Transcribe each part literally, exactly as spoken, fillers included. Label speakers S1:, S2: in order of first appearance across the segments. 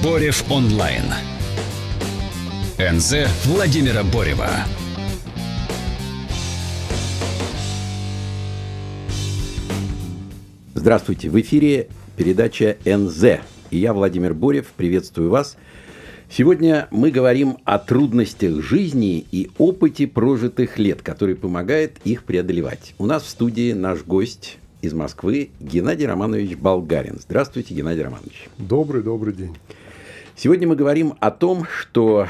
S1: Борев онлайн. эн зэ Владимира Борева.
S2: Здравствуйте, в эфире передача эн зэ. И я, Владимир Борев, приветствую вас. Сегодня мы говорим о трудностях жизни и опыте прожитых лет, который помогает их преодолевать. У нас в студии наш гость из Москвы Геннадий Романович Болгарин. Здравствуйте, Геннадий Романович.
S3: Добрый, добрый день.
S2: Сегодня мы говорим о том, что,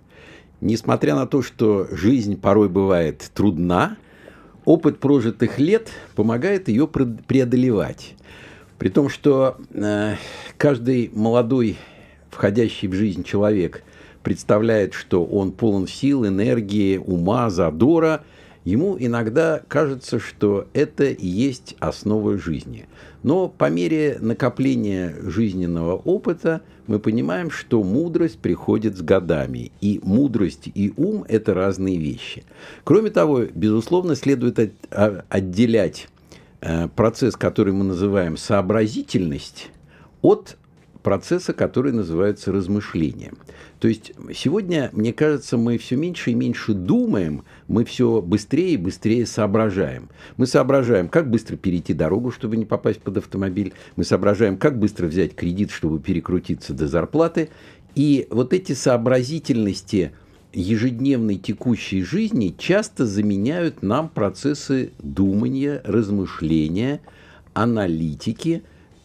S2: несмотря на то, что жизнь порой бывает трудна, опыт прожитых лет помогает ее преодолевать. При том, что э, каждый молодой, входящий в жизнь человек представляет, что он полон сил, энергии, ума, задора. Ему иногда кажется, что это и есть основа жизни. Но по мере накопления жизненного опыта мы понимаем, что мудрость приходит с годами. И мудрость и ум – это разные вещи. Кроме того, безусловно, следует отделять процесс, который мы называем сообразительность, от процесса, который называется размышлением. То есть сегодня, мне кажется, мы все меньше и меньше думаем, мы все быстрее и быстрее соображаем. Мы соображаем, как быстро перейти дорогу, чтобы не попасть под автомобиль. Мы соображаем, как быстро взять кредит, чтобы перекрутиться до зарплаты. И вот эти сообразительности ежедневной текущей жизни часто заменяют нам процессы думания, размышления, аналитики,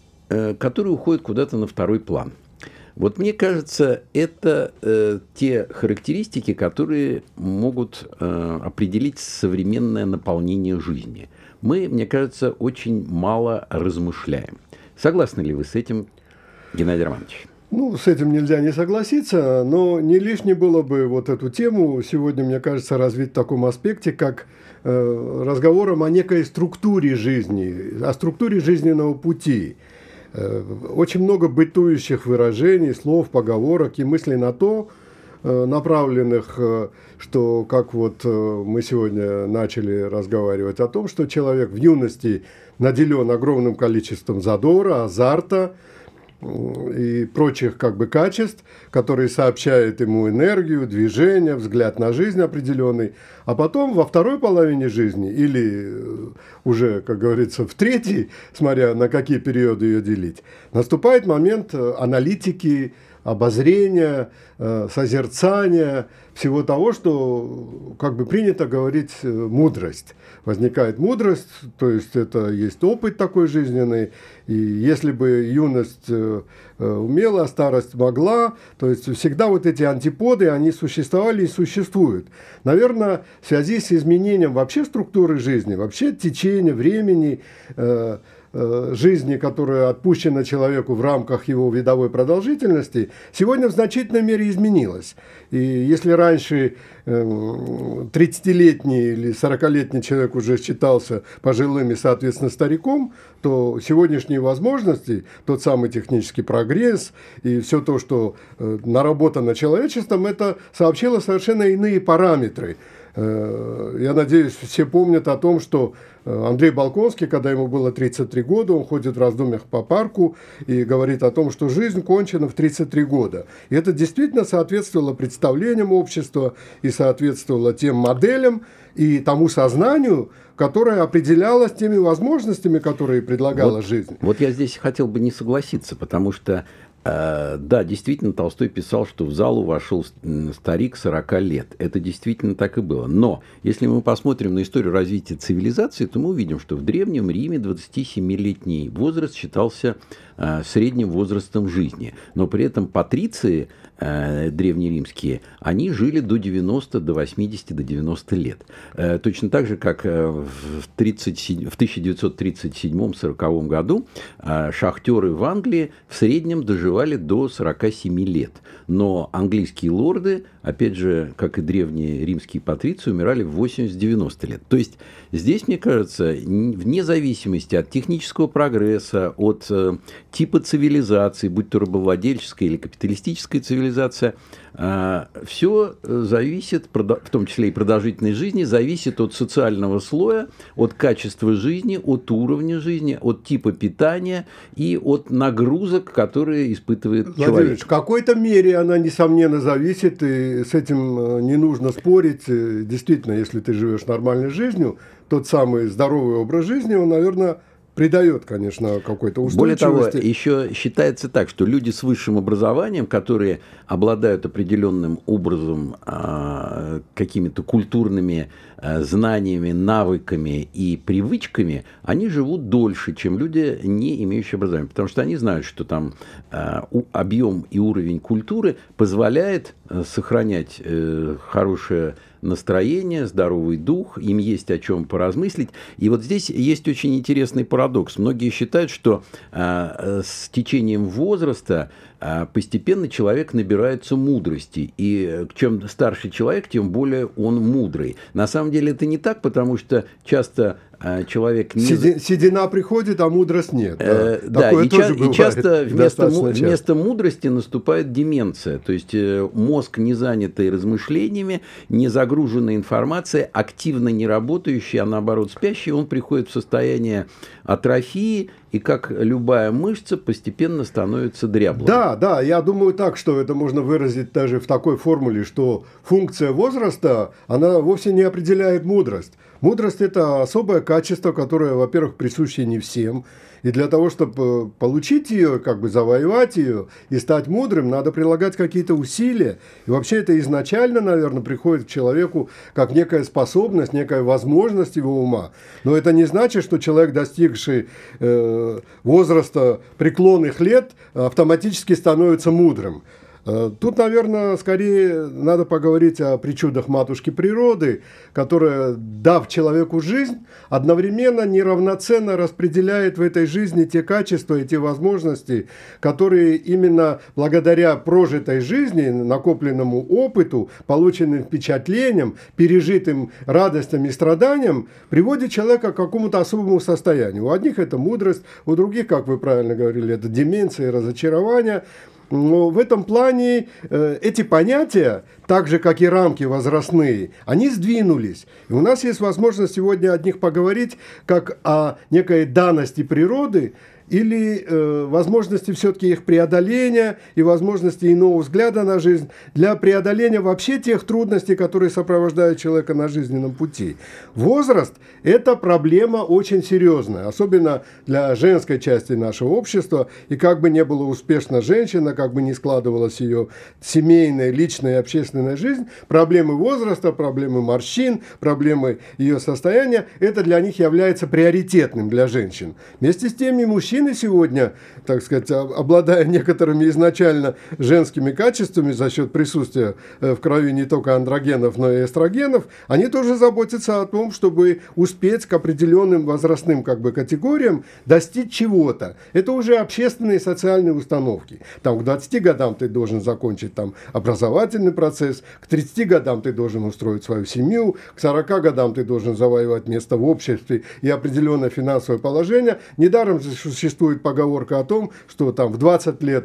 S2: которые уходят куда-то на второй план. Вот мне кажется, это э, те характеристики, которые могут э, определить современное наполнение жизни. Мы, мне кажется, очень мало размышляем. Согласны ли вы с этим, Геннадий Романович?
S3: Ну, с этим нельзя не согласиться, но не лишне было бы вот эту тему сегодня, мне кажется, развить в таком аспекте, как э, разговором о некой структуре жизни, о структуре жизненного пути. Очень много бытующих выражений, слов, поговорок и мыслей на то, направленных, что, как вот мы сегодня начали разговаривать о том, что человек в юности наделен огромным количеством задора, азарта и прочих как бы качеств, которые сообщают ему энергию, движение, взгляд на жизнь определенный. А потом во второй половине жизни или уже, как говорится, в третьей, смотря на какие периоды ее делить, наступает момент аналитики, обозрения, созерцания, всего того, что, как бы принято говорить, мудрость. Возникает мудрость, то есть это есть опыт такой жизненный, и если бы юность умела, старость могла, то есть всегда вот эти антиподы, они существовали и существуют. Наверное, в связи с изменением вообще структуры жизни, вообще течения времени, жизни, которая отпущена человеку в рамках его видовой продолжительности, сегодня в значительной мере изменилась. И если раньше тридцатилетний или сорокалетний человек уже считался пожилым и, соответственно, стариком, то сегодняшние возможности, тот самый технический прогресс и все то, что наработано человечеством, это сообщило совершенно иные параметры. Я надеюсь, все помнят о том, что Андрей Болконский, когда ему было тридцать три года, он ходит в раздумьях по парку и говорит о том, что жизнь кончена в тридцать три года. И это действительно соответствовало представлениям общества и соответствовало тем моделям и тому сознанию, которое определялось теми возможностями, которые предлагала
S2: вот,
S3: жизнь.
S2: Вот я здесь хотел бы не согласиться, потому что Uh, да, действительно, Толстой писал, что в залу вошел старик сорока лет. Это действительно так и было. Но если мы посмотрим на историю развития цивилизации, то мы увидим, что в Древнем Риме двадцатисемилетний возраст считался uh, средним возрастом жизни. Но при этом патриции uh, древнеримские, они жили до девяноста, до восьмидесяти, до девяноста лет. Uh, точно так же, как uh, в, тридцать, в тысяча девятьсот тридцать седьмом — сороковом году uh, шахтеры в Англии в среднем доживали до сорока семи лет. Но английские лорды, опять же, как и древние римские патриции, умирали в восемьдесят-девяносто лет. То есть здесь, мне кажется, вне зависимости от технического прогресса, от э, типа цивилизации, будь то рабовладельческая или капиталистическая цивилизация, цивилизация. Все зависит, в том числе и продолжительность жизни, зависит от социального слоя, от качества жизни, от уровня жизни, от типа питания и от нагрузок, которые испытывает
S3: Владимир
S2: человек.
S3: Ильич, в какой-то мере она, несомненно, зависит, и с этим не нужно спорить. Действительно, если ты живешь нормальной жизнью, тот самый здоровый образ жизни, он, наверное, придает, конечно, какой-то устойчивости.
S2: Более того, еще считается так, что люди с высшим образованием, которые обладают определенным образом, какими-то культурными знаниями, навыками и привычками, они живут дольше, чем люди, не имеющие образования. Потому что они знают, что там объем и уровень культуры позволяет сохранять хорошее настроение, здоровый дух, им есть о чем поразмыслить. И вот здесь есть очень интересный парадокс. Многие считают, что э, с течением возраста э, постепенно человек набирается мудрости. И чем старше человек, тем более он мудрый. На самом деле это не так, потому что часто э, человек... Не...
S3: Седи, седина приходит, а мудрость нет. Да,
S2: э, да и, ча- и часто вместо, му- часто вместо мудрости наступает деменция. То есть э, мозг, не занятый размышлениями, не загруженный информацией, активно не работающий, а наоборот спящий, он приходит в состояние атрофии и, как любая мышца, постепенно становится дряблым.
S3: Да, да, я думаю так, что это можно выразить даже в такой формуле, что функция возраста, она вовсе не определяет мудрость. Мудрость – это особое качество, которое, во-первых, присуще не всем. И для того, чтобы получить ее, как бы завоевать ее и стать мудрым, надо прилагать какие-то усилия. И вообще это изначально, наверное, приходит к человеку как некая способность, некая возможность его ума. Но это не значит, что человек, достигший э, возраста преклонных лет, автоматически становится мудрым. Тут, наверное, скорее надо поговорить о причудах матушки природы, которая, дав человеку жизнь, одновременно неравноценно распределяет в этой жизни те качества и те возможности, которые именно благодаря прожитой жизни, накопленному опыту, полученным впечатлениям, пережитым радостям и страданиям, приводит человека к какому-то особому состоянию. У одних это мудрость, у других, как вы правильно говорили, это деменция и разочарование. Но в этом плане э, эти понятия, так же, как и рамки возрастные, они сдвинулись. И у нас есть возможность сегодня о них поговорить как о некой данности природы или э, возможности все-таки их преодоления и возможности иного взгляда на жизнь для преодоления вообще тех трудностей, которые сопровождают человека на жизненном пути. Возраст – это проблема очень серьезная, особенно для женской части нашего общества. И как бы ни была успешна женщина, как бы ни складывалась ее семейная, личная и общественная жизнь, проблемы возраста, проблемы морщин, проблемы ее состояния – это для них является приоритетным для женщин. Вместе с тем и мужчины сегодня, так сказать, обладая некоторыми изначально женскими качествами за счет присутствия в крови не только андрогенов, но и эстрогенов, они тоже заботятся о том, чтобы успеть к определенным возрастным как бы категориям достичь чего-то. Это уже общественные и социальные установки. Там к двадцати годам ты должен закончить там образовательный процесс, к тридцати годам ты должен устроить свою семью, к сорока годам ты должен завоевать место в обществе и определенное финансовое положение. Недаром существует Существует поговорка о том, что там в двадцать лет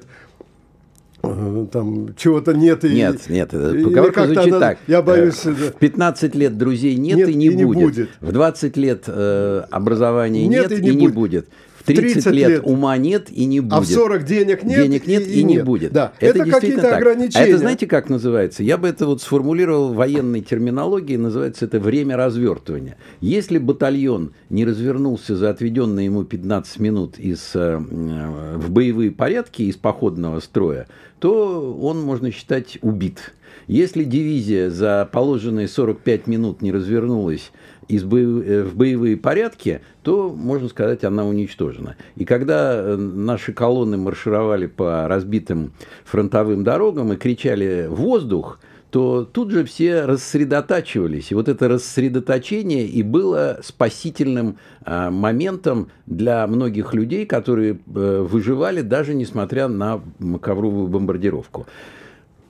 S3: э, там чего-то нет. И,
S2: нет, нет, поговорка звучит
S3: надо,
S2: так.
S3: Я боюсь,
S2: в пятнадцать лет друзей нет, нет и не, и не будет. будет. В двадцать лет э, образования нет, нет и, не, и не будет. будет. В тридцать лет, лет ума нет и не будет.
S3: А в сорок денег нет,
S2: денег нет и, и, и не нет. будет.
S3: Да. Это, это какие-то ограничения.
S2: А это знаете, как называется? Я бы это вот сформулировал в военной терминологии. Называется это время развертывания. Если батальон не развернулся за отведенные ему пятнадцать минут из, э, в боевые порядки из походного строя, то он, можно считать, убит. Если дивизия за положенные сорок пять минут не развернулась из боев... в боевые порядки, то, можно сказать, она уничтожена. И когда наши колонны маршировали по разбитым фронтовым дорогам и кричали «воздух!», то тут же все рассредотачивались. И вот это рассредоточение и было спасительным а, моментом для многих людей, которые а, выживали даже несмотря на ковровую бомбардировку.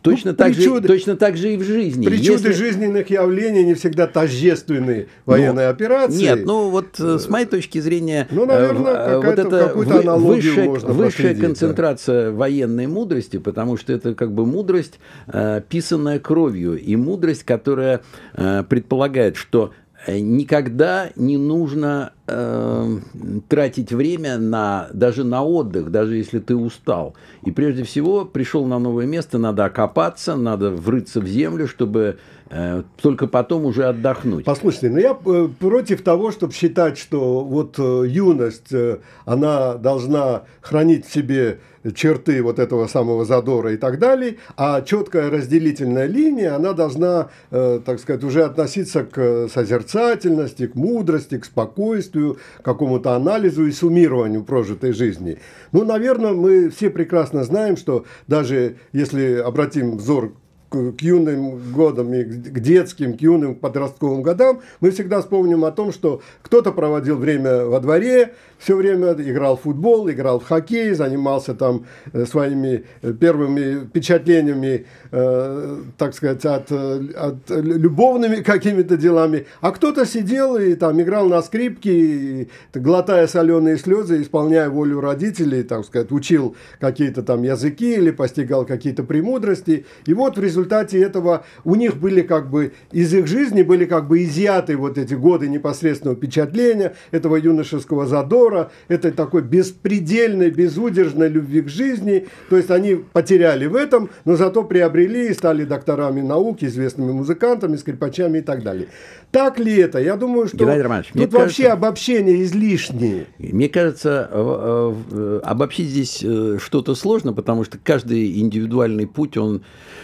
S2: Точно,
S3: ну,
S2: так
S3: причуды,
S2: же, точно так же и в жизни.
S3: Причуды
S2: Если...
S3: жизненных явлений не всегда тождественны военной
S2: ну,
S3: операции.
S2: Нет, ну вот с моей точки зрения,
S3: ну, наверное,
S2: вот это
S3: какую-то аналогию
S2: высшая,
S3: можно
S2: высшая
S3: последить,
S2: концентрация да. военной мудрости, потому что это как бы мудрость, э, писанная кровью, и мудрость, которая э, предполагает, что никогда не нужно э, тратить время на, даже на отдых, даже если ты устал. И прежде всего пришел на новое место, надо окопаться, надо врыться в землю, чтобы э, только потом уже отдохнуть.
S3: Послушайте, ну я э, против того, чтобы считать, что вот э, юность, э, она должна хранить в себе черты вот этого самого задора и так далее, а четкая разделительная линия, она должна, э, так сказать, уже относиться к созерцательности, к мудрости, к спокойствию, к какому-то анализу и суммированию прожитой жизни. Ну, наверное, мы все прекрасно знаем, что даже если обратим взор к юным годам, и к детским, к юным подростковым годам, мы всегда вспомним о том, что кто-то проводил время во дворе, все время играл в футбол, играл в хоккей, занимался там своими первыми впечатлениями, э, так сказать, от, от любовными какими-то делами, а кто-то сидел и там играл на скрипке, и, глотая соленые слезы, исполняя волю родителей, так сказать, учил какие-то там языки или постигал какие-то премудрости, и вот в результате этого у них были как бы, из их жизни были как бы изъяты вот эти годы непосредственного впечатления, этого юношеского задора, этой такой беспредельной, безудержной любви к жизни. То есть они потеряли в этом, но зато приобрели и стали докторами наук, известными музыкантами, скрипачами и так далее. Так ли это? Я думаю, что
S2: Геннадий Романович,
S3: тут вообще кажется, обобщение излишнее.
S2: Мне кажется, обобщить здесь что-то сложно, потому что каждый индивидуальный путь, он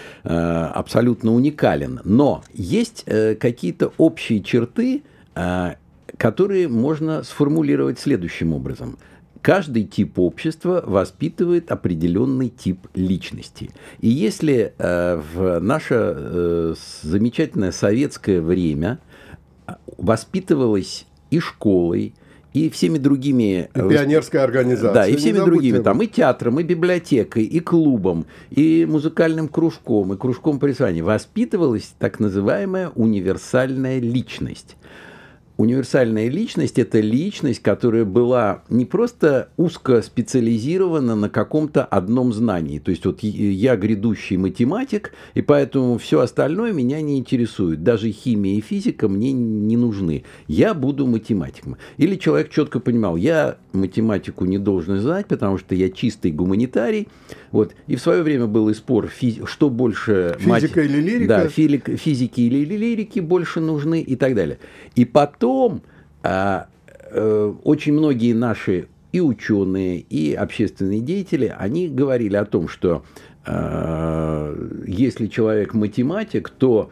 S2: абсолютно уникален. Но есть какие-то общие черты, которые можно сформулировать следующим образом. Каждый тип общества воспитывает определенный тип личности. И если э, в наше э, замечательное советское время воспитывалось и школой, и всеми другими...
S3: И пионерской организацией.
S2: Да, и всеми другими. Там и театром, и библиотекой, и клубом, и музыкальным кружком, и кружком по рисованию. Воспитывалась так называемая универсальная личность. Универсальная личность – это личность, которая была не просто узко специализирована на каком-то одном знании. То есть вот я грядущий математик, и поэтому все остальное меня не интересует. Даже химия и физика мне не нужны. Я буду математиком. Или человек четко понимал, я математику не должен знать, потому что я чистый гуманитарий. Вот. И в свое время был и спор, физ... что больше...
S3: Физика мат... или лирика?
S2: Да, физик... физики или лирики больше нужны и так далее. И потом а, а, очень многие наши и ученые, и общественные деятели, они говорили о том, что а, если человек математик, то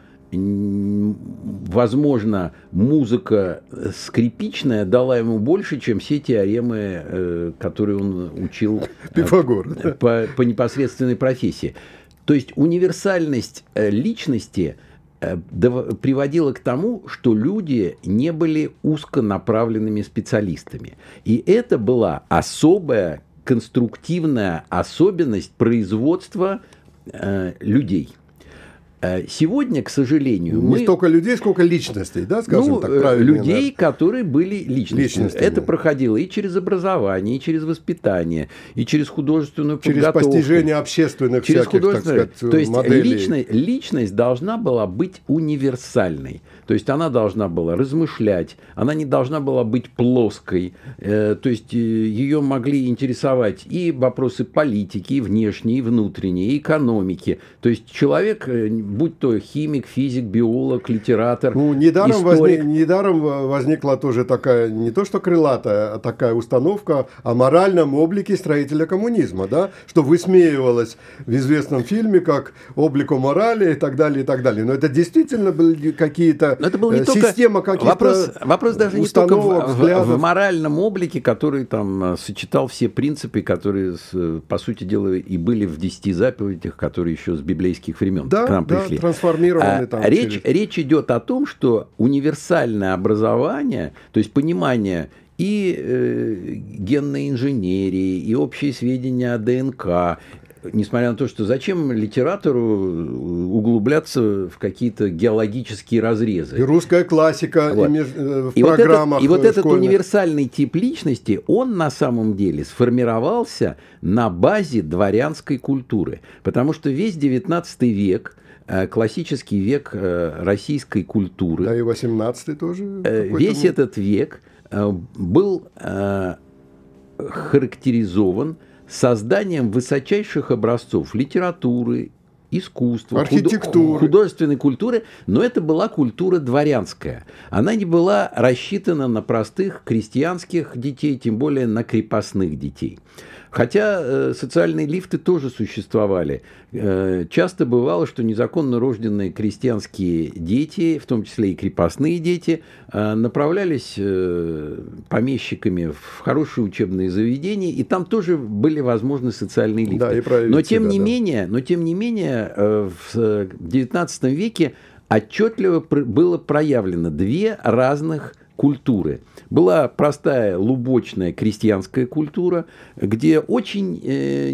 S2: возможно, музыка скрипичная дала ему больше, чем все теоремы, которые он учил
S3: Пифагор,
S2: по, по непосредственной профессии. То есть универсальность личности приводила к тому, что люди не были узконаправленными специалистами. И это была особая конструктивная особенность производства э, людей. Сегодня, к сожалению,
S3: не
S2: мы...
S3: Не столько людей, сколько личностей, да, скажем
S2: ну,
S3: так, правильно?
S2: Людей, да? Которые были личностями.
S3: Личностями.
S2: Это проходило и через образование, и через воспитание, и через художественную
S3: через
S2: подготовку.
S3: Через постижение общественных
S2: через
S3: всяких, так сказать,
S2: То есть
S3: моделей.
S2: Личность, личность должна была быть универсальной. То есть она должна была размышлять, она не должна была быть плоской. Э, то есть ее могли интересовать и вопросы политики, и внешние, и внутренние, и экономики. То есть человек... будь то химик, физик, биолог, литератор,
S3: ну, недаром
S2: историк.
S3: Возник, недаром возникла тоже такая, не то что крылатая, а такая установка о моральном облике строителя коммунизма, да, что высмеивалось в известном фильме как облику морали и так далее, и так далее. Но это действительно были какие-то
S2: это был не
S3: система каких-то
S2: вопрос, вопрос даже не только в, в, в моральном облике, который там сочетал все принципы, которые, по сути дела, и были в десяти заповедях, которые еще с библейских времен
S3: да,
S2: к нам
S3: да,
S2: пришли.
S3: Трансформированы там.
S2: А, речь,
S3: через...
S2: речь идет о том, что универсальное образование, то есть понимание и э, генной инженерии, и общие сведения о ДНК, несмотря на то, что зачем литератору углубляться в какие-то геологические разрезы.
S3: И русская классика
S2: вот.
S3: и меж... в
S2: и
S3: программах
S2: вот этот, И вот этот
S3: школьных.
S2: универсальный тип личности, он на самом деле сформировался на базе дворянской культуры. Потому что весь девятнадцатый век, классический век российской культуры,
S3: да и восемнадцатый тоже.
S2: Весь этот век был характеризован созданием высочайших образцов литературы, искусства,
S3: архитектуры,
S2: художественной культуры, но это была культура дворянская. Она не была рассчитана на простых крестьянских детей, тем более на крепостных детей. Хотя э, социальные лифты тоже существовали. Э, часто бывало, что незаконно рожденные крестьянские дети, в том числе и крепостные дети, э, направлялись э, помещиками в хорошие учебные заведения, и там тоже были возможны социальные лифты.
S3: Да, и проявить
S2: но, тем
S3: себя,
S2: не
S3: да.
S2: менее, но тем не менее, э, в девятнадцатом веке отчетливо пр- было проявлено две разных культуры. Была простая лубочная крестьянская культура, где очень э,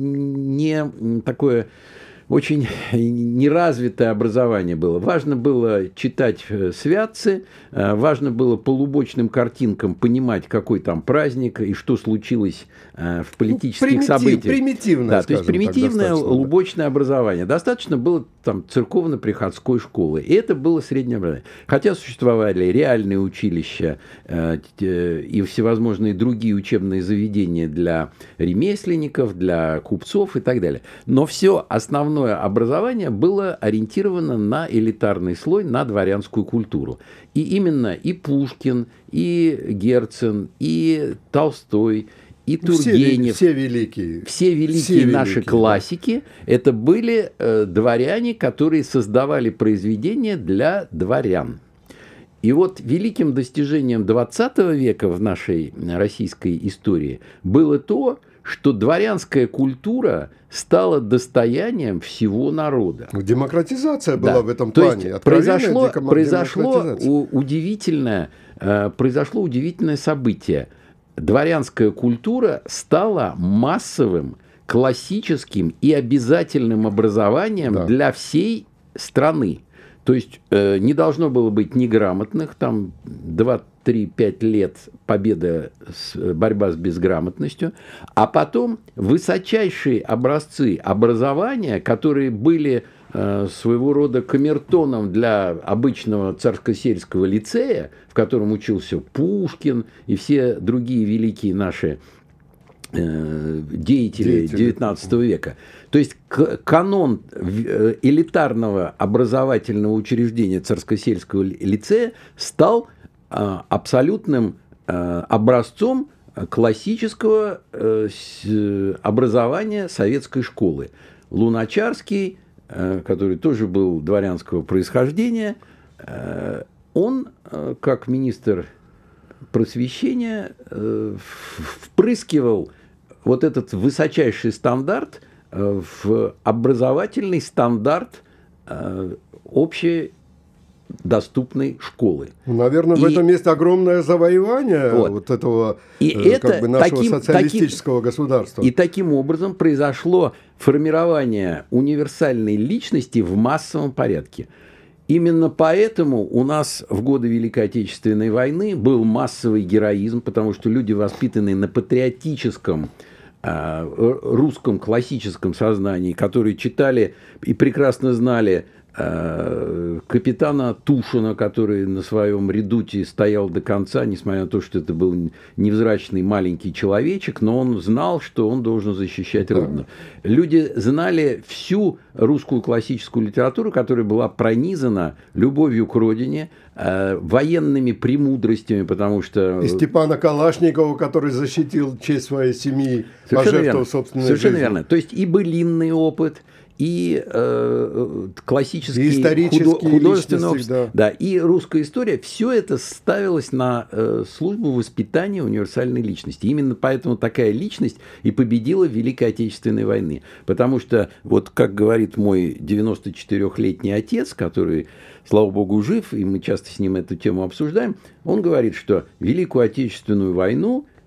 S2: не такое очень неразвитое образование было. Важно было читать святцы, важно было по лубочным картинкам понимать, какой там праздник и что случилось в политических
S3: ну, примитив,
S2: событиях.
S3: Примитивное,
S2: да, то есть примитивное
S3: так,
S2: лубочное образование. Достаточно было там церковно-приходской школы. И это было среднее образование. Хотя существовали реальные училища э, и всевозможные другие учебные заведения для ремесленников, для купцов и так далее. Но все основное образование было ориентировано на элитарный слой, на дворянскую культуру. И именно и Пушкин, и Герцен, и Толстой, и Тургенев,
S3: все, все великие,
S2: все великие
S3: все
S2: наши
S3: великие,
S2: классики, да. Это были э, дворяне, которые создавали произведения для дворян. И вот великим достижением двадцатого века в нашей российской истории было то, что дворянская культура стала достоянием всего народа.
S3: Демократизация была
S2: да.
S3: в этом
S2: То
S3: плане.
S2: Есть произошло, произошло, удивительное, произошло удивительное событие. Дворянская культура стала массовым, классическим и обязательным образованием да. для всей страны. То есть э, не должно было быть неграмотных, там два-три-пять лет победа, с, борьба с безграмотностью, а потом высочайшие образцы образования, которые были э, своего рода камертоном для обычного царско-сельского лицея, в котором учился Пушкин и все другие великие наши деятели девятнадцатого века. То есть канон элитарного образовательного учреждения царско-сельского лицея стал абсолютным образцом классического образования советской школы. Луначарский, который тоже был дворянского происхождения, он, как министр просвещения, впрыскивал вот этот высочайший стандарт в образовательный стандарт общей доступной школы.
S3: Наверное, и, в этом есть огромное завоевание вот, вот этого
S2: и
S3: э,
S2: это
S3: как бы нашего
S2: таким,
S3: социалистического
S2: таким,
S3: государства.
S2: И таким образом произошло формирование универсальной личности в массовом порядке. Именно поэтому у нас в годы Великой Отечественной войны был массовый героизм, потому что люди, воспитанные на патриотическом э, русском классическом сознании, которые читали и прекрасно знали э, капитана Тушина, который на своем редуте стоял до конца, несмотря на то, что это был невзрачный маленький человечек, но он знал, что он должен защищать Родину. Люди знали всю русскую классическую литературу, которая была пронизана любовью к родине, э, военными премудростями, потому что...
S3: И Степана Калашникова, который защитил честь своей семьи, пожертвовав собственной
S2: Совершенно
S3: жизнью.
S2: верно. То есть и былинный опыт, и э, классический,
S3: и исторические
S2: худо, художественный опыт,
S3: да.
S2: да, и русская история, все это ставилось на э, службу воспитания универсальной личности. Именно поэтому такая личность и победила в Великой Отечественной войне. Потому что, вот как говорит мой девяносточетырёхлетний отец, который, слава богу, жив, и мы часто с ним эту тему обсуждаем, он говорит, что Великую Отечественную войну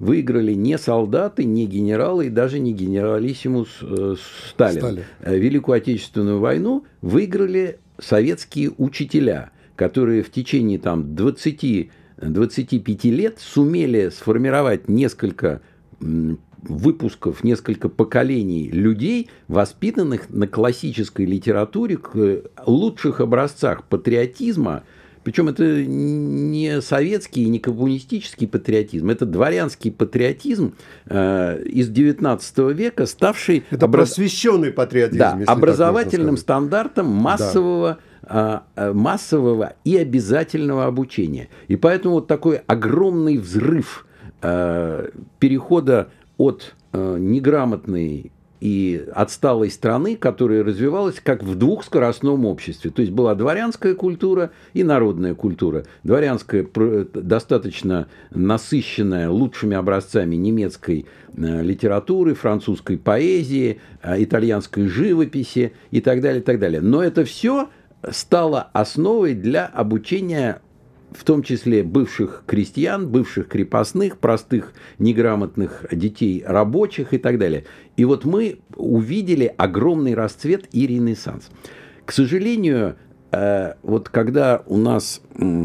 S2: выиграли не солдаты, не генералы и даже не генералиссимус э, Сталин. Сталин. Великую Отечественную войну выиграли советские учителя, которые в течение там, двадцати-двадцати пяти лет сумели сформировать несколько выпусков, несколько поколений людей, воспитанных на классической литературе, к лучших образцах патриотизма. Причем это не советский и не коммунистический патриотизм, это дворянский патриотизм э, из девятнадцатого века, ставший
S3: это образ... просвещенный патриотизм,
S2: да, образовательным стандартом массового, да. э, массового и обязательного обучения. И поэтому вот такой огромный взрыв э, перехода от э, неграмотной и отсталой страны, которая развивалась как в двухскоростном обществе. То есть была дворянская культура и народная культура. Дворянская достаточно насыщенная лучшими образцами немецкой литературы, французской поэзии, итальянской живописи и так далее, и так далее. Но это все стало основой для обучения в том числе бывших крестьян, бывших крепостных, простых неграмотных детей рабочих и так далее. И вот мы увидели огромный расцвет и ренессанс. К сожалению, вот когда у нас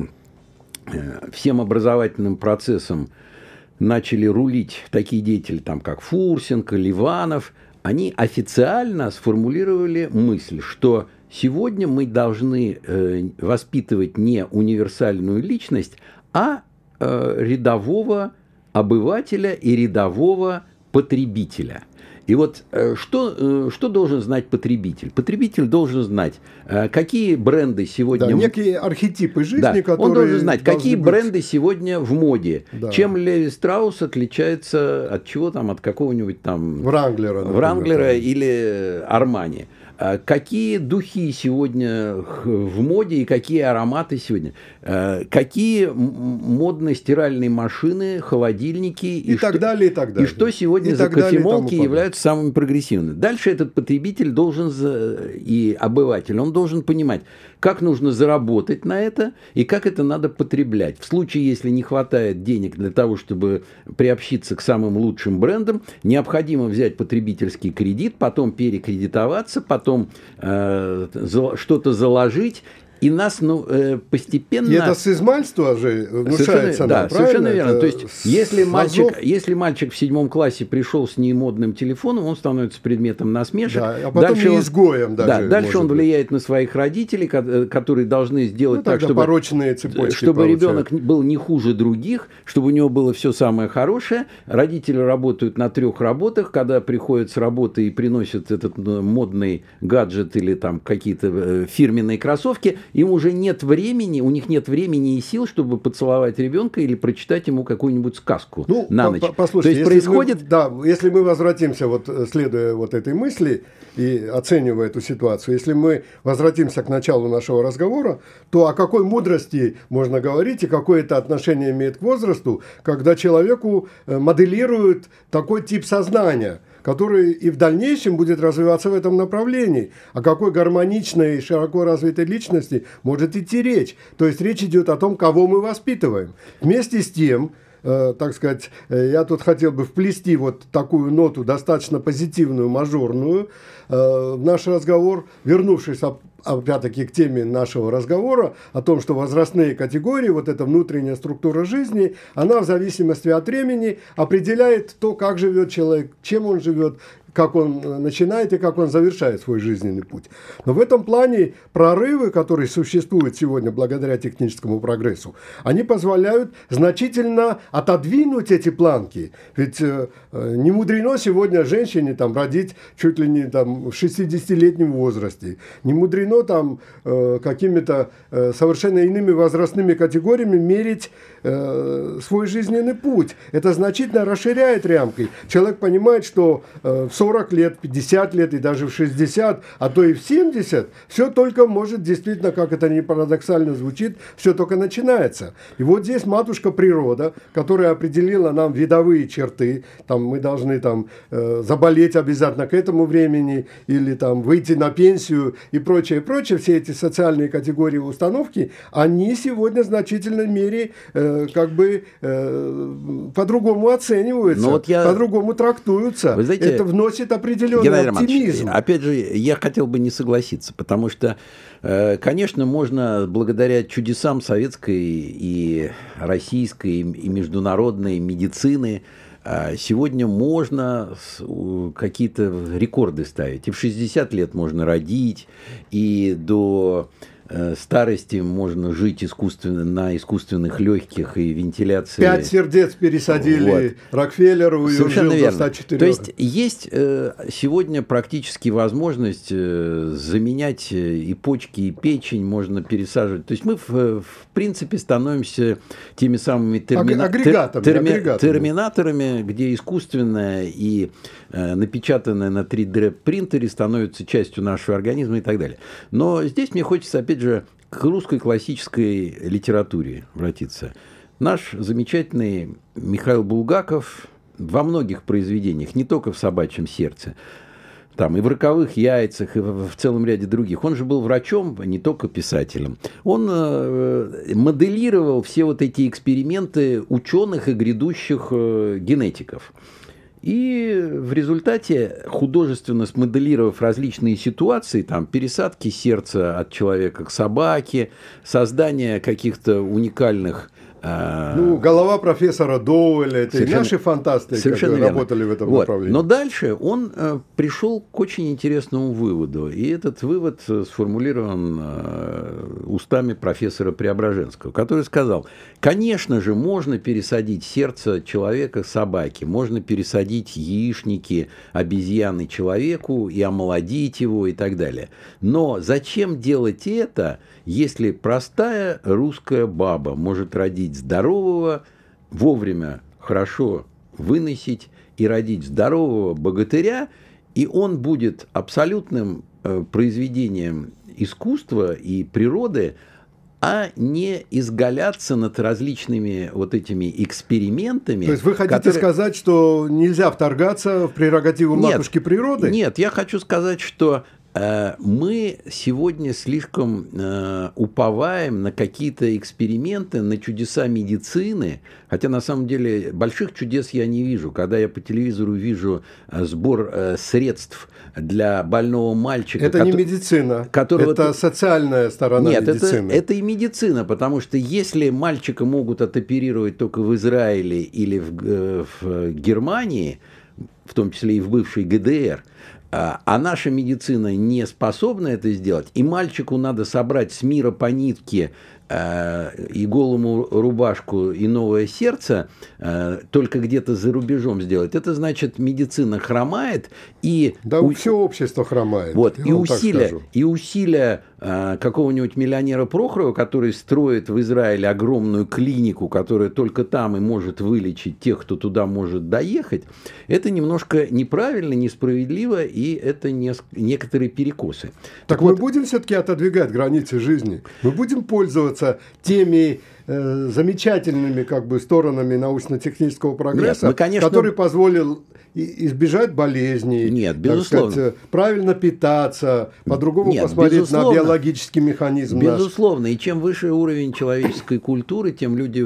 S2: всем образовательным процессом начали рулить такие деятели, там, как Фурсенко, Ливанов, они официально сформулировали мысль, что сегодня мы должны э, воспитывать не универсальную личность, а э, рядового обывателя и рядового потребителя. И вот э, что, э, что должен знать потребитель? Потребитель должен знать, э, какие бренды сегодня...
S3: Да, некие архетипы жизни,
S2: да,
S3: которые...
S2: Он должен знать, какие быть... бренды сегодня в моде. Да. Чем Леви Страус отличается от чего там, от какого-нибудь там...
S3: Вранглера.
S2: Вранглера или Армани. Какие духи сегодня в моде и какие ароматы сегодня? Какие модные стиральные машины, холодильники и, и так что, далее, и так далее. И что сегодня и за кофемолки являются самыми прогрессивными? Дальше этот потребитель должен и обыватель, он должен понимать, как нужно заработать на это и как это надо потреблять. В случае, если не хватает денег для того, чтобы приобщиться к самым лучшим брендам, необходимо взять потребительский кредит, потом перекредитоваться, потом э, что-то заложить. И нас ну, постепенно...
S3: И это с измальства же внушается нам,
S2: да,
S3: правильно?
S2: Совершенно верно. Это То есть, если мальчик, если мальчик в седьмом классе пришел с немодным телефоном, он становится предметом насмешек.
S3: Да, а потом дальше и изгоем
S2: он,
S3: даже.
S2: Да, дальше он влияет быть. на своих родителей, которые должны сделать ну, так, чтобы,
S3: порочные цепочки
S2: чтобы ребенок был не хуже других, чтобы у него было все самое хорошее. Родители работают на трех работах, когда приходят с работы и приносят этот модный гаджет или там какие-то фирменные кроссовки, им уже нет времени, у них нет времени и сил, чтобы поцеловать ребенка или прочитать ему какую-нибудь сказку ну, на ночь.
S3: Послушайте, То есть происходит... Мы, да, если мы возвратимся, вот, следуя вот этой мысли и оценивая эту ситуацию, если мы возвратимся к началу нашего разговора, то о какой мудрости можно говорить и какое это отношение имеет к возрасту, когда человеку моделируют такой тип сознания, который и в дальнейшем будет развиваться в этом направлении. О какой гармоничной и широко развитой личности может идти речь? То есть речь идет о том, кого мы воспитываем. Вместе с тем, э, так сказать, э, я тут хотел бы вплести вот такую ноту, достаточно позитивную, мажорную, э, в наш разговор, вернувшись опять-таки к теме нашего разговора о том, что возрастные категории, вот эта внутренняя структура жизни, она в зависимости от времени определяет то, как живет человек, чем он живет, как он начинает и как он завершает свой жизненный путь. Но в этом плане прорывы, которые существуют сегодня благодаря техническому прогрессу, они позволяют значительно отодвинуть эти планки. Ведь э, не мудрено сегодня женщине там, родить чуть ли не там, в шестидесятилетнем возрасте. Не мудрено там, э, какими-то э, совершенно иными возрастными категориями мерить э, свой жизненный путь. Это значительно расширяет рамки. Человек понимает, что э, в сорок лет, в пятьдесят лет и даже в шестьдесят, а то и в семьдесят, все только может действительно, как это не парадоксально звучит, все только начинается. И вот здесь матушка природа, которая определила нам видовые черты, там мы должны там э, заболеть обязательно к этому времени или там выйти на пенсию и прочее, прочее, все эти социальные категории установки, они сегодня в значительной мере э, как бы э, по-другому оцениваются, вот я... по-другому трактуются.
S2: Вы знаете,
S3: это вносит определенный
S2: Геннадий
S3: оптимизм.
S2: Романович, опять же, я хотел бы не согласиться, потому что, э, конечно, можно благодаря чудесам советской и российской и международной медицины э, сегодня можно какие-то рекорды ставить. И в шестьдесят лет можно родить, и до старости можно жить искусственно, на искусственных легких и вентиляции.
S3: Пять сердец пересадили вот. Рокфеллеру, и
S2: совершенно
S3: он жил
S2: верно.
S3: до ста четырёх.
S2: То есть есть сегодня практически возможность заменять и почки, и печень, можно пересаживать. То есть мы, в, в принципе, становимся теми самыми термина...
S3: агрегатами,
S2: терми...
S3: агрегатами.
S2: терминаторами, где искусственное и напечатанное на три дэ принтере становится частью нашего организма и так далее. Но здесь мне хочется опять же к русской классической литературе обратиться. Наш замечательный Михаил Булгаков во многих произведениях, не только в «Собачьем сердце», там и в «Роковых яйцах», и в целом ряде других. Он же был врачом, не только писателем. Он э, моделировал все вот эти эксперименты ученых и грядущих э, генетиков. И в результате, художественно смоделировав различные ситуации, там, пересадки сердца от человека к собаке, создание каких-то уникальных... Э...
S3: Ну, голова профессора Доуэля, это совершенно... и наши фантасты, которые работали в этом
S2: вот.
S3: направлении.
S2: Но дальше он э, пришел к очень интересному выводу. И этот вывод сформулирован э, устами профессора Преображенского, который сказал, конечно же, можно пересадить сердце человека собаке, можно пересадить яичники обезьяны человеку и омолодить его и так далее. Но зачем делать это, если простая русская баба может родить здорового, вовремя хорошо выносить и родить здорового богатыря, и он будет абсолютным э, произведением искусства и природы, а не изгаляться над различными вот этими экспериментами.
S3: То есть вы хотите
S2: которые...
S3: сказать, что нельзя вторгаться в прерогативу
S2: нет,
S3: матушки природы?
S2: Нет, я хочу сказать, что мы сегодня слишком э, уповаем на какие-то эксперименты, на чудеса медицины, хотя на самом деле больших чудес я не вижу. Когда я по телевизору вижу сбор э, средств для больного мальчика...
S3: Это
S2: который,
S3: не медицина,
S2: которого...
S3: это социальная сторона
S2: Нет,
S3: медицины.
S2: Нет, это, это и медицина, потому что если мальчика могут оперировать только в Израиле или в, в Германии, в том числе и в бывшей гэ дэ эр, а наша медицина не способна это сделать, и мальчику надо собрать с мира по нитке э, и голому рубашку, и новое сердце, э, только где-то за рубежом сделать, это значит, медицина хромает. И
S3: да,
S2: у...
S3: все общество хромает.
S2: Вот, и, усилия, и усилия э, какого-нибудь миллионера Прохорова, который строит в Израиле огромную клинику, которая только там и может вылечить тех, кто туда может доехать, это немножко неправильно, несправедливо, и это не, некоторые перекосы.
S3: Так,
S2: так
S3: мы
S2: вот,
S3: будем все-таки отодвигать границы жизни? Мы будем пользоваться теми э, замечательными как бы, сторонами научно-технического прогресса, Нет, мы, конечно... который позволил избежать болезней,
S2: Нет, безусловно.
S3: Сказать, правильно питаться, по-другому
S2: Нет,
S3: посмотреть
S2: безусловно.
S3: на биологический механизм
S2: Безусловно. Наш. И чем выше уровень человеческой культуры, тем люди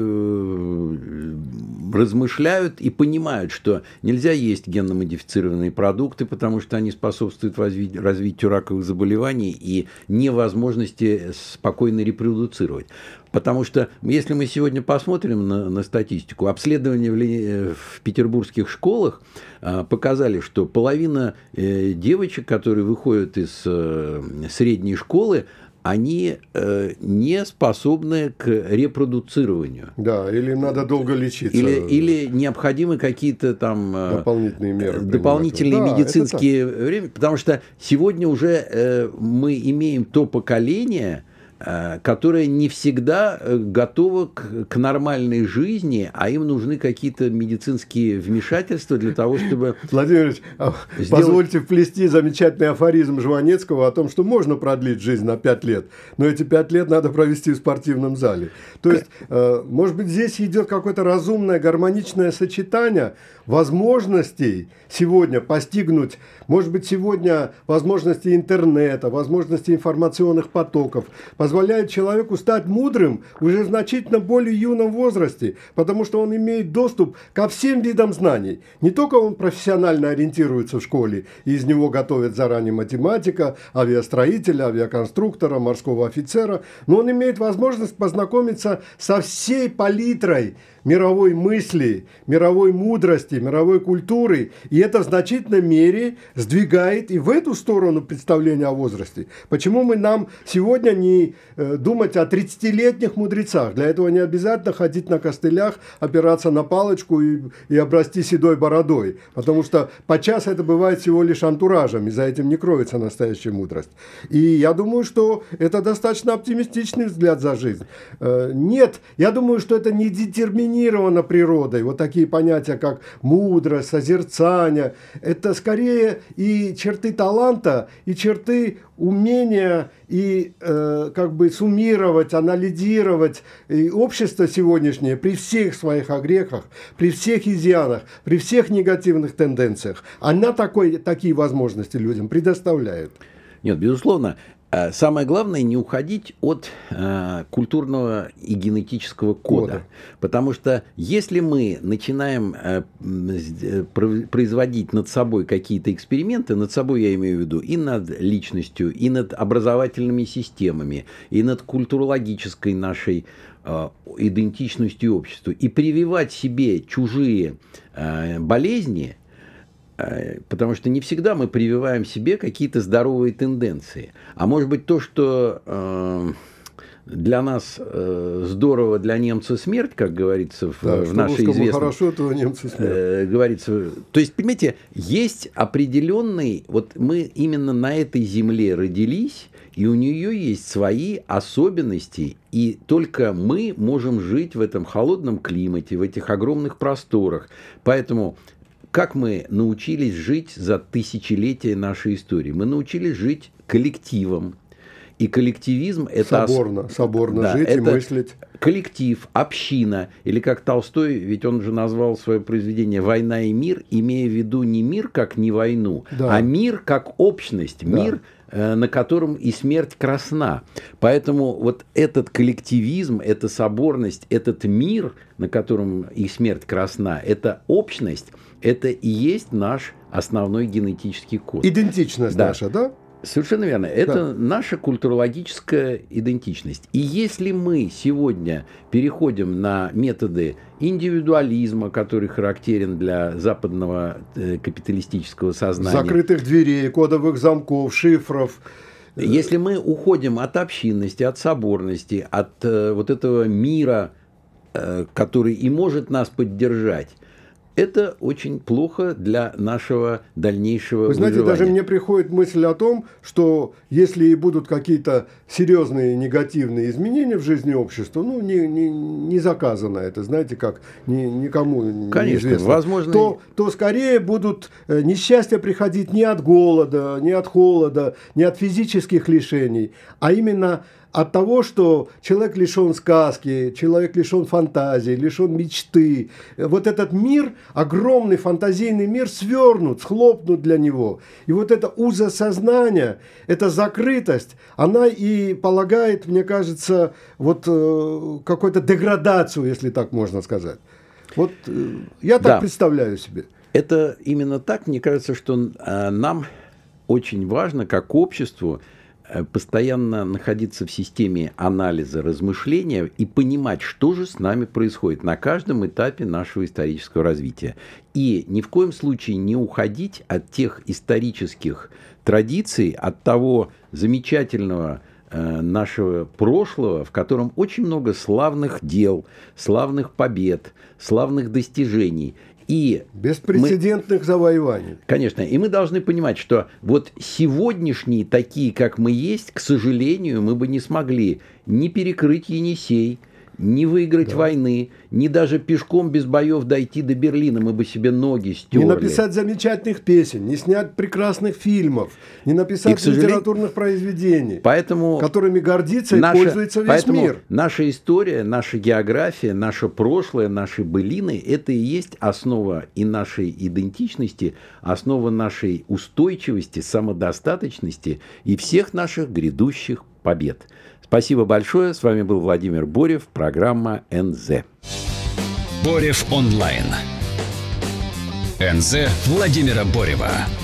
S2: размышляют и понимают, что нельзя есть генно-модифицированные продукты, потому что они способствуют разви- развитию раковых заболеваний и невозможности спокойно репродуцировать. Потому что, если мы сегодня посмотрим на, на статистику, обследования в, в петербургских школах а, показали, что половина э, девочек, которые выходят из э, средней школы, они э, не способны к репродуцированию.
S3: Да, или надо долго лечиться.
S2: Или, или необходимы какие-то там
S3: дополнительные меры.
S2: Дополнительные да, медицинские время, потому что сегодня уже э, мы имеем то поколение, которая не всегда готова к, к нормальной жизни, а им нужны какие-то медицинские вмешательства для того, чтобы...
S3: Владимир Ильич, сделать... позвольте вплести замечательный афоризм Жванецкого о том, что можно продлить жизнь на пять лет, но эти пять лет надо провести в спортивном зале. То есть, может быть, здесь идет какое-то разумное, гармоничное сочетание возможностей сегодня постигнуть, может быть, сегодня возможности интернета, возможности информационных потоков позволяют человеку стать мудрым уже в значительно более юном возрасте, потому что он имеет доступ ко всем видам знаний. Не только он профессионально ориентируется в школе, и из него готовят заранее математика, авиастроителя, авиаконструктора, морского офицера, но он имеет возможность познакомиться со всей палитрой мировой мысли, мировой мудрости, мировой культуры. И это в значительной мере сдвигает и в эту сторону представления о возрасте. Почему мы нам сегодня не э, думать о тридцатилетних мудрецах? Для этого не обязательно ходить на костылях, опираться на палочку и, и обрасти седой бородой. Потому что подчас это бывает всего лишь антуражем, и за этим не кроется настоящая мудрость. И я думаю, что это достаточно оптимистичный взгляд за жизнь. Э, нет, я думаю, что это не детерминировано природой. Вот такие понятия, как мудрость, созерцание, это скорее и черты таланта, и черты умения, и э, как бы суммировать, анализировать и общество сегодняшнее при всех своих огрехах, при всех изъянах, при всех негативных тенденциях. Она такой, такие возможности людям предоставляет.
S2: Нет, безусловно. Самое главное не уходить от э, культурного и генетического кода. кода. Потому что если мы начинаем э, производить над собой какие-то эксперименты, над собой я имею в виду и над личностью, и над образовательными системами, и над культурологической нашей э, идентичностью общества, и прививать себе чужие э, болезни, потому что не всегда мы прививаем себе какие-то здоровые тенденции. А может быть, то, что э, для нас э, здорово, для немца смерть, как говорится в, да, в нашей известной...
S3: хорошо, то немца смерть.
S2: Э, говорится, то есть, понимаете, есть определенный... Вот мы именно на этой земле родились, и у нее есть свои особенности, и только мы можем жить в этом холодном климате, в этих огромных просторах. Поэтому... Как мы научились жить за тысячелетия нашей истории? Мы научились жить коллективом. И коллективизм – это…
S3: Соборно, соборно да, жить и мыслить.
S2: Коллектив, община. Или как Толстой, ведь он же назвал свое произведение «Война и мир», имея в виду не мир как не войну, да. а мир как общность, да. мир, на котором и смерть красна. Поэтому вот этот коллективизм, эта соборность, этот мир, на котором и смерть красна, эта общность – это и есть наш основной генетический код.
S3: Идентичность да. наша, да?
S2: Совершенно верно. Это да. наша культурологическая идентичность. И если мы сегодня переходим на методы индивидуализма, который характерен для западного э, капиталистического сознания.
S3: Закрытых дверей, кодовых замков, шифров.
S2: Если мы уходим от общинности, от соборности, от э, вот этого мира, э, который и может нас поддержать, это очень плохо для нашего дальнейшего
S3: Вы знаете,
S2: выживания.
S3: Даже мне приходит мысль о том, что если и будут какие-то серьезные негативные изменения в жизни общества, ну, не, не, не заказано это, знаете, как ни, никому
S2: Конечно,
S3: неизвестно,
S2: возможно...
S3: то, то скорее будут несчастья приходить не от голода, не от холода, не от физических лишений, а именно от того, что человек лишен сказки, человек лишен фантазии, лишен мечты. Вот этот мир, огромный фантазийный мир, свернут, схлопнут для него. И вот это узосознание, эта закрытость, она и полагает, мне кажется, вот э, какую-то деградацию, если так можно сказать. Вот э, я так да. представляю себе.
S2: Это именно так. Мне кажется, что э, нам очень важно, как обществу, постоянно находиться в системе анализа, размышления и понимать, что же с нами происходит на каждом этапе нашего исторического развития. И ни в коем случае не уходить от тех исторических традиций, от того замечательного э, нашего прошлого, в котором очень много славных дел, славных побед, славных достижений. И
S3: беспрецедентных мы, завоеваний.
S2: Конечно. И мы должны понимать, что вот сегодняшние, такие, как мы есть, к сожалению, мы бы не смогли ни перекрыть Енисей, ни выиграть да. войны, ни даже пешком без боев дойти до Берлина, мы бы себе ноги стерли.
S3: Не написать замечательных песен, не снять прекрасных фильмов, не написать сожалению... литературных произведений,
S2: поэтому
S3: которыми гордится и наша... пользуется весь
S2: поэтому
S3: мир.
S2: Наша история, наша география, наше прошлое, наши былины – это и есть основа и нашей идентичности, основа нашей устойчивости, самодостаточности и всех наших грядущих побед. Спасибо большое. С вами был Владимир Борев, программа эн зэ.
S1: Борев онлайн. эн зэ Владимира Борева.